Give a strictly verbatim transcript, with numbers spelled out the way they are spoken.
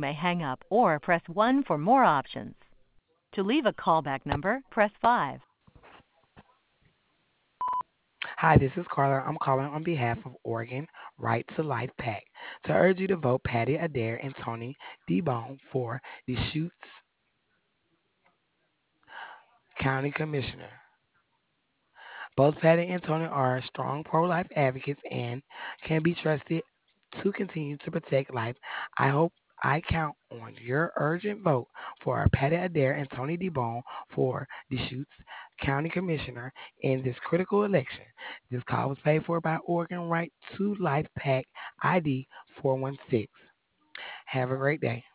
may hang up or press one for more options. To leave a callback number, press five. Hi, this is Carla. I'm calling on behalf of Oregon Right to Life PAC to urge you to vote Patty Adair and Tony DeBone for the Deschutes County Commissioner. Both Patty and Tony are strong pro-life advocates and can be trusted to continue to protect life. I hope I count on your urgent vote for Patty Adair and Tony DeBone for the Deschutes County Commissioner in this critical election. This call was paid for by Oregon Right to Life PAC I D four one six. Have a great day.